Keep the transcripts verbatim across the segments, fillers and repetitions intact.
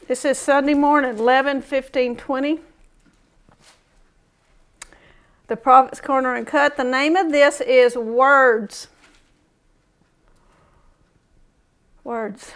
This is Sunday morning, eleven fifteen twenty. The Prophet's Corner and Cut. The name of this is Words. Words.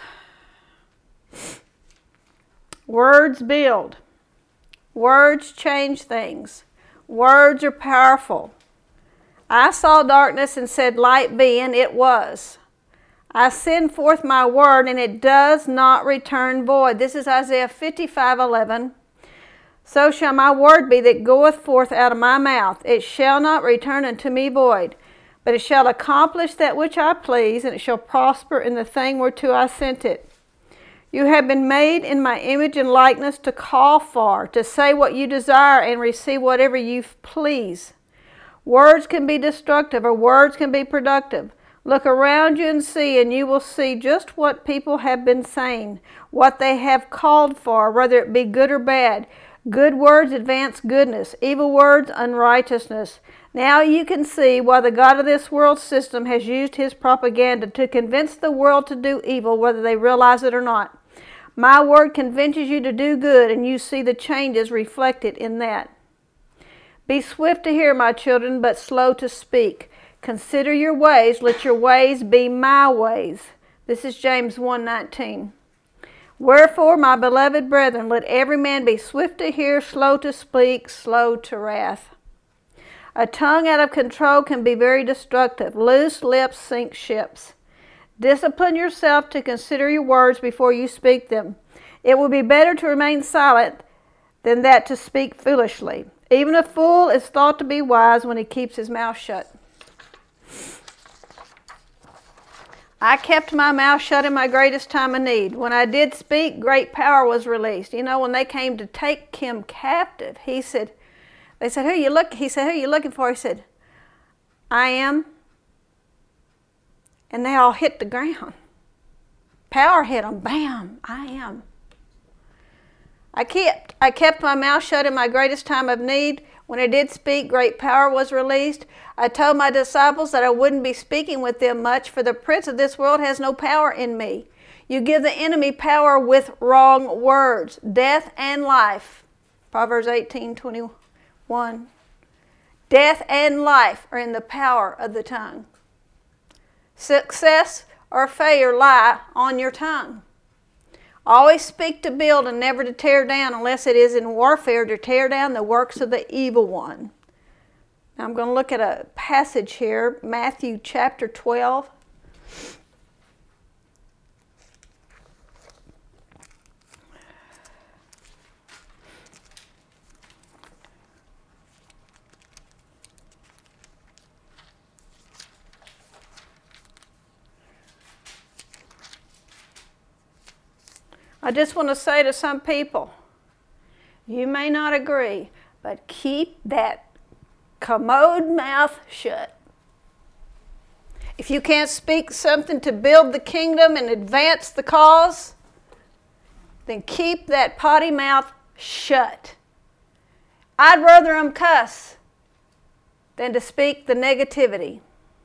Words build. Words change things. Words are powerful. I saw darkness and said, "Light be," and it was. I send forth my word, and it does not return void. This is Isaiah fifty-five eleven. So shall my word be that goeth forth out of my mouth. It shall not return unto me void, but it shall accomplish that which I please, and it shall prosper in the thing whereto I sent it. You have been made in my image and likeness to call for, to say what you desire, and receive whatever you please. Words can be destructive, or words can be productive. Look around you and see, and you will see just what people have been saying, what they have called for, whether it be good or bad. Good words advance goodness, evil words unrighteousness. Now you can see why the God of this world system has used his propaganda to convince the world to do evil, whether they realize it or not. My word convinces you to do good, and you see the changes reflected in that. Be swift to hear, my children, but slow to speak. Consider your ways, let your ways be my ways. This is James one nineteen. Wherefore, my beloved brethren, let every man be swift to hear, slow to speak, slow to wrath. A tongue out of control can be very destructive. Loose lips sink ships. Discipline yourself to consider your words before you speak them. It will be better to remain silent than that to speak foolishly. Even a fool is thought to be wise when he keeps his mouth shut. I kept my mouth shut in my greatest time of need. When I did speak, great power was released. You know, when they came to take him captive, he said, they said, who you look? He said, who are you looking for? He said, I am. And they all hit the ground. Power hit them. Bam, I am. I kept, I kept my mouth shut in my greatest time of need. When I did speak, great power was released. I told my disciples that I wouldn't be speaking with them much, for the prince of this world has no power in me. You give the enemy power with wrong words. Death and life. Proverbs eighteen twenty-one. Death and life are in the power of the tongue. Success or failure lie on your tongue. Always speak to build and never to tear down, unless it is in warfare to tear down the works of the evil one. Now I'm going to look at a passage here, Matthew chapter twelve. I just want to say to some people, you may not agree, but keep that commode mouth shut. If you can't speak something to build the kingdom and advance the cause, then keep that potty mouth shut. I'd rather them cuss than to speak the negativity.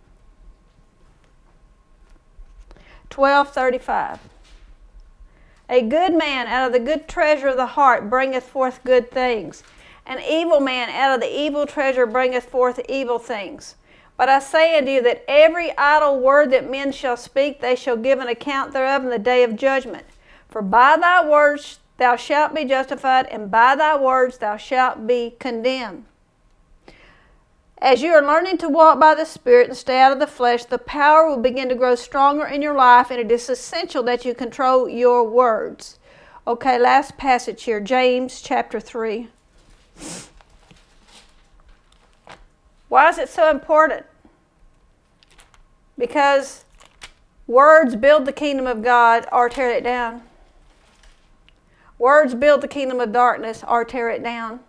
twelve thirty-five. A good man out of the good treasure of the heart bringeth forth good things. An evil man out of the evil treasure bringeth forth evil things. But I say unto you that every idle word that men shall speak, they shall give an account thereof in the day of judgment. For by thy words thou shalt be justified, and by thy words thou shalt be condemned. As you are learning to walk by the Spirit and stay out of the flesh, the power will begin to grow stronger in your life, and it is essential that you control your words. Okay, last passage here, James chapter three. Why is it so important? Because words build the kingdom of God or tear it down. Words build the kingdom of darkness or tear it down.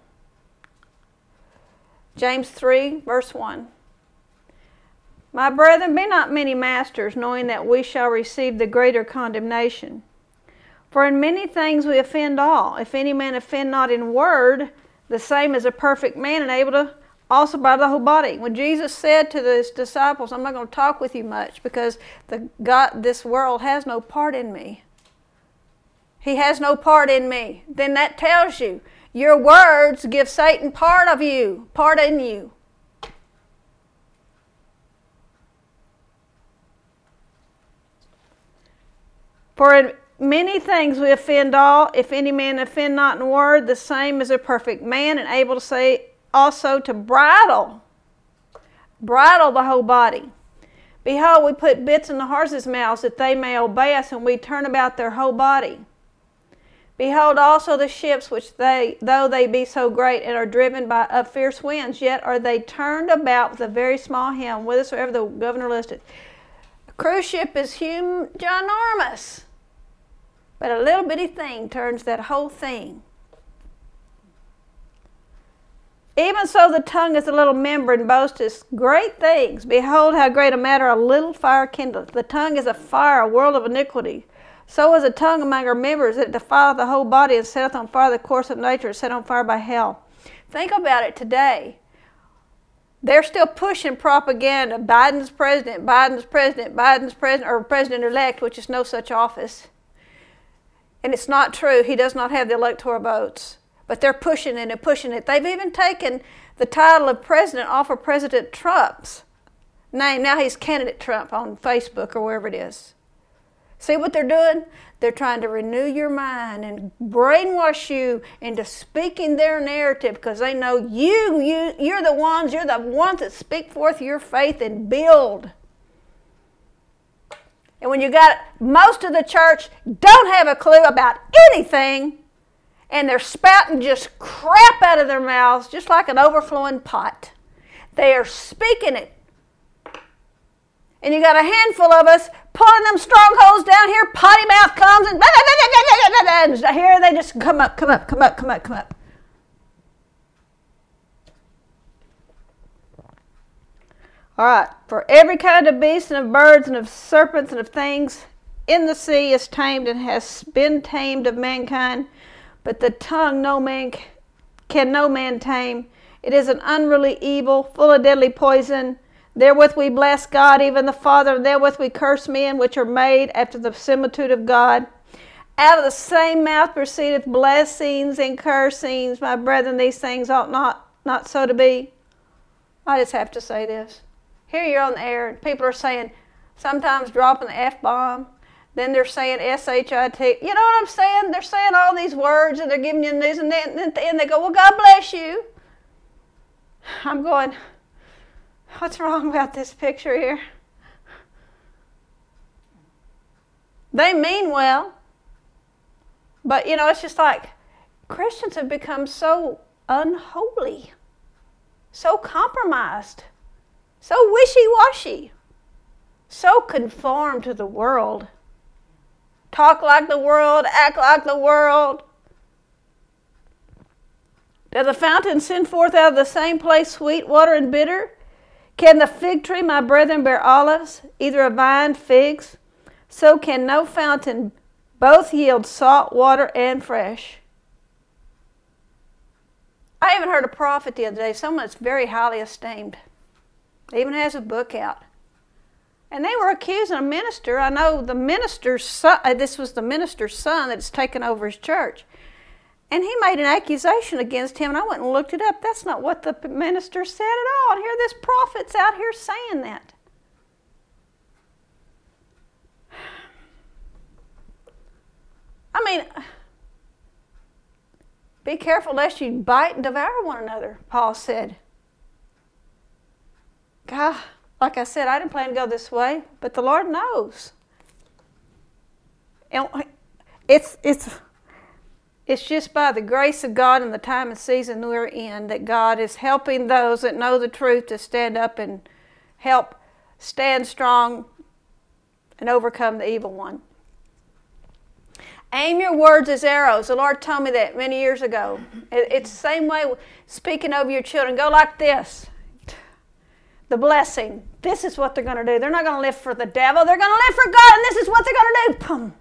James three, verse one. My brethren, be not many masters, knowing that we shall receive the greater condemnation. For in many things we offend all. If any man offend not in word, the same is a perfect man, and able to also by the whole body. When Jesus said to his disciples, I'm not going to talk with you much, because the God, this world has no part in me. He has no part in me. Then that tells you your words give Satan part of you, part in you. For in many things we offend all. If any man offend not in word, the same is a perfect man, and able to say also to bridle, bridle the whole body. Behold, we put bits in the horses' mouths that they may obey us, and we turn about their whole body. Behold also the ships, which they, though they be so great and are driven by of fierce winds, yet are they turned about with a very small helm, whithersoever the governor listeth. A cruise ship is huge, ginormous, but a little bitty thing turns that whole thing. Even so the tongue is a little member, and boasteth great things. Behold, how great a matter a little fire kindleth. The tongue is a fire, a world of iniquity. So is a tongue among our members, that it defileth the whole body, and setteth on fire the course of nature, and set on fire by hell. Think about it today. They're still pushing propaganda. Biden's president, Biden's president, Biden's president, or president-elect, which is no such office. And it's not true. He does not have the electoral votes. But they're pushing it and pushing it. They've even taken the title of president off of President Trump's name. Now he's candidate Trump on Facebook or wherever it is. See what they're doing? They're trying to renew your mind and brainwash you into speaking their narrative, because they know you, you, you're the ones, you're the ones that speak forth your faith and build. And when you got most of the church don't have a clue about anything, and they're spouting just crap out of their mouths, just like an overflowing pot. They are speaking it. And you got a handful of us pulling them strongholds down here, potty mouth comes, and, and here they just come up, come up, come up, come up, come up. All right. For every kind of beast and of birds and of serpents and of things in the sea is tamed and has been tamed of mankind. But the tongue no man can no man tame. It is an unruly evil, full of deadly poison. Therewith we bless God, even the Father, and therewith we curse men which are made after the similitude of God. Out of the same mouth proceedeth blessings and cursings. My brethren, these things ought not, not so to be. I just have to say this. Here you're on the air, and people are saying, sometimes dropping the F-bomb. Then they're saying S H I T. You know what I'm saying? They're saying all these words, and they're giving you news, and then at the end they go, well, God bless you. I'm going, what's wrong about this picture here? They mean well. But, you know, it's just like Christians have become so unholy, so compromised, so wishy-washy, so conformed to the world. Talk like the world, act like the world. Does the fountain send forth out of the same place sweet water and bitter? Can the fig tree, my brethren, bear olives, either a vine figs? So can no fountain both yield salt water and fresh. I even heard a prophet the other day, someone that's very highly esteemed. He even has a book out. And they were accusing a minister. I know the minister's son, this was the minister's son that's taken over his church. And he made an accusation against him, and I went and looked it up. That's not what the minister said at all. And here this prophet's out here saying that. I mean, be careful lest you bite and devour one another, Paul said. God, like I said, I didn't plan to go this way, but the Lord knows. And it's it's it's just by the grace of God and the time and season we're in that God is helping those that know the truth to stand up and help stand strong and overcome the evil one. Aim your words as arrows. The Lord told me that many years ago. It's the same way speaking over your children. Go like this. The blessing. This is what they're going to do. They're not going to live for the devil. They're going to live for God, and this is what they're going to do. Boom.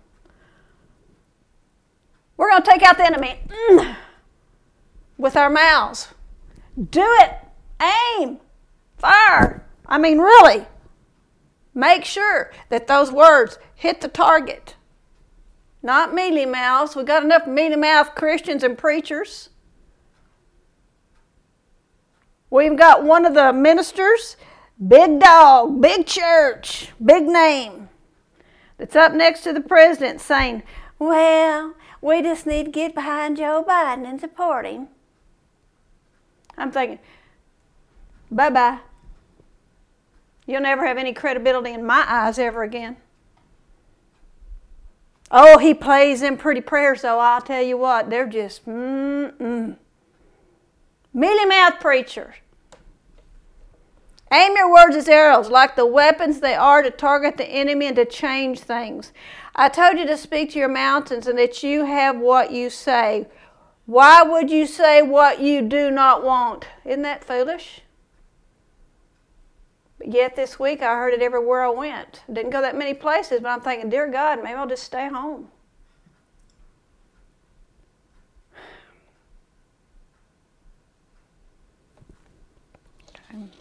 We're going to take out the enemy mm. with our mouths. Do it. Aim. Fire. I mean, really. Make sure that those words hit the target. Not mealy mouths. We got enough mealy mouth Christians and preachers. We've got one of the ministers, big dog, big church, big name, that's up next to the president saying, well, we just need to get behind Joe Biden and support him. I'm thinking, bye-bye. You'll never have any credibility in my eyes ever again. Oh, he plays them pretty prayers, though. I'll tell you what, they're just, mm-mm. Mealy mouth preachers. Aim your words as arrows, like the weapons they are to target the enemy and to change things. I told you to speak to your mountains and that you have what you say. Why would you say what you do not want? Isn't that foolish? But yet this week I heard it everywhere I went. I didn't go that many places, but I'm thinking, dear God, maybe I'll just stay home. Okay.